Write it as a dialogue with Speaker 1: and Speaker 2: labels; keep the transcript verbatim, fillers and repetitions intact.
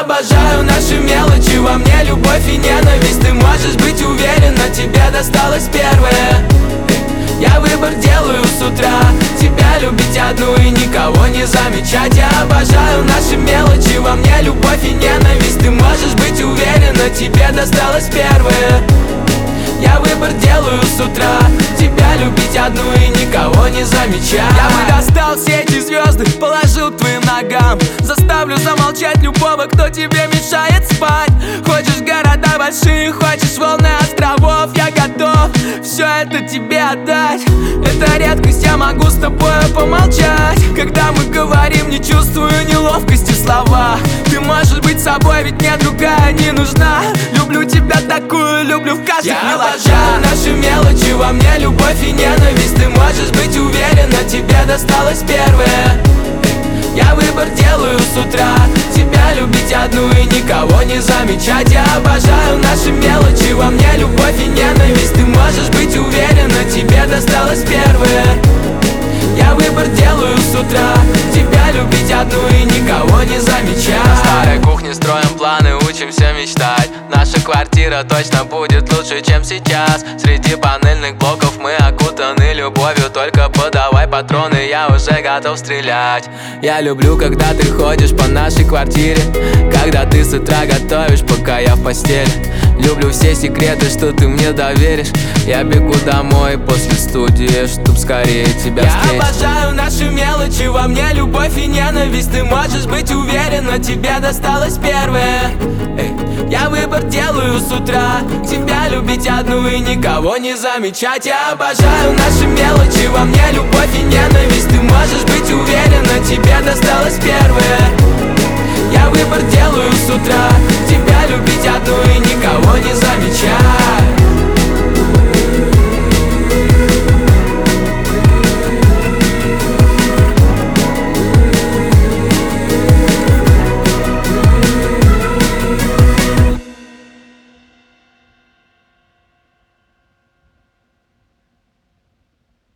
Speaker 1: обожаю наши мелочи, во мне любовь и ненависть. Ты можешь быть уверена, тебе досталось первое. Я выбор делаю с утра, тебя любить одну и никого не замечать. Я обожаю наши мелочи, во мне любовь и ненависть. Ты можешь быть уверена, тебе досталось первое. Я выбор делаю с утра, тебя любить одну и никого не замечать.
Speaker 2: Я бы достал все эти звезды, положил к твоим ногам. Заставлю замолчать любого, кто тебе мешает спать. Хочешь города большие, хочешь волны островов, я готов все это тебе отдать. Это редкость, я могу с тобой помолчать. Когда мы говорим, не чувствую неловкости в словах. Ты можешь быть собой, ведь мне другая не нужна. Люблю тебя такую, люблю в каждых
Speaker 1: Я
Speaker 2: мелочах.
Speaker 1: обожаю наши мелочи, во мне любовь и ненависть. Ты можешь быть уверена, тебе досталось первое. Я выбор делаю с утра, тебя любить одну и никого не замечать. Я обожаю наши мелочи, во мне любовь и ненависть. Ты можешь быть уверена, тебе досталось первое. Я выбор делаю с утра, тебя любить одну и никого не замечать.
Speaker 2: На старой кухне строим планы, учимся мечтать. Наша квартира точно будет лучше, чем сейчас. Среди панельных блоков мы окутаны любовью. Только подавай патроны, я уже готов стрелять. Я люблю, когда ты ходишь по нашей квартире, когда ты с утра готовишь, пока я в постели. Люблю все секреты, что ты мне доверишь. Я бегу домой после студии, чтоб скорее тебя встретить.
Speaker 1: Я обожаю наши мелочи, во мне любовь и ненависть. Ты можешь быть уверена, тебе досталось первое. Эй, я выбор делаю с утра, тебя любить одну и никого не замечать. Я обожаю наши мелочи, во мне любовь и ненависть. Ты можешь быть уверена, тебе досталось первое. Я выбор делаю с утра, тебя любить одну и никого не замечать.